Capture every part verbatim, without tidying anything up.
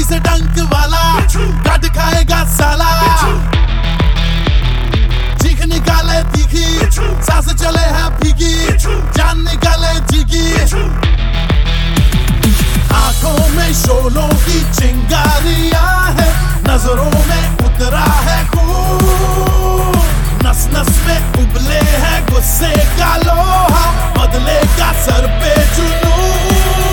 से डंक वाला काट खाएगा साला। चीख निकाले तीखी, सांस चले है फीकी, जान निकाले जीकी। आंखों में शोलों की चिंगारियां है, नजरों में उतरा है खून, नस नस में उबले है गुस्से का लोहा, बदलेगा सर पे जुनून।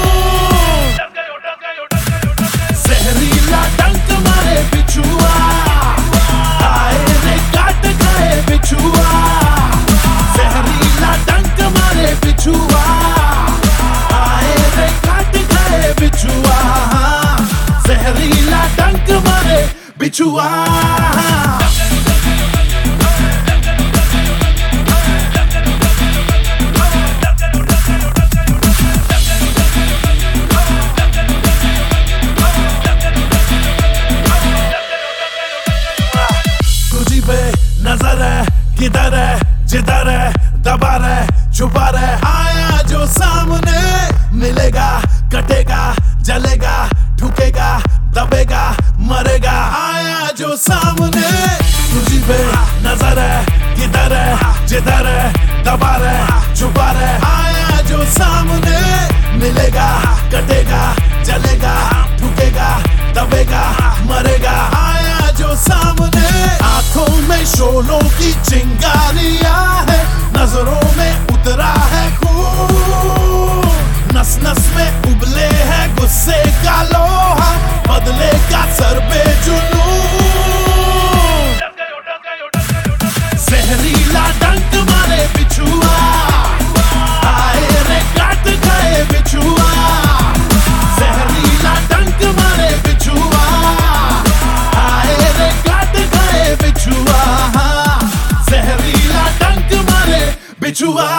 जहरीला डंक मारे बिछुआ, आए रे काट खाए बिछुआ। जहरीला डंक मारे बिछुआ, आए रे काट खाए बिछुआ। जहरीला डंक मारे बिछुआ। नजर है किधर है, जिधर है दबा रहे छुपा रहे। आया जो सामने मिलेगा, कटेगा जलेगा, ठुकेगा दबेगा मरेगा। आया जो सामने, तुझी पे नजर है किधर है, जिधर है दबा रहे छुपा रहे। आया जो सामने मिलेगा, कटेगा जलेगा, ठुकेगा दबेगा मरेगा। आया जो सामने, आंखों में शोलों की चिंगारियां है, नजरों में उतरा है खून, नस नस में उबले है गुस्से का लोहा, बदलेगा सर पे जुनून। जहरीला डंक मारे बिछुआ, आए रे काट खाए बिछुआ। जहरीला डंक मारे बिछुआ, आए रे काट खाए बिछुआ। जहरीला डंक मारे बिछुआ।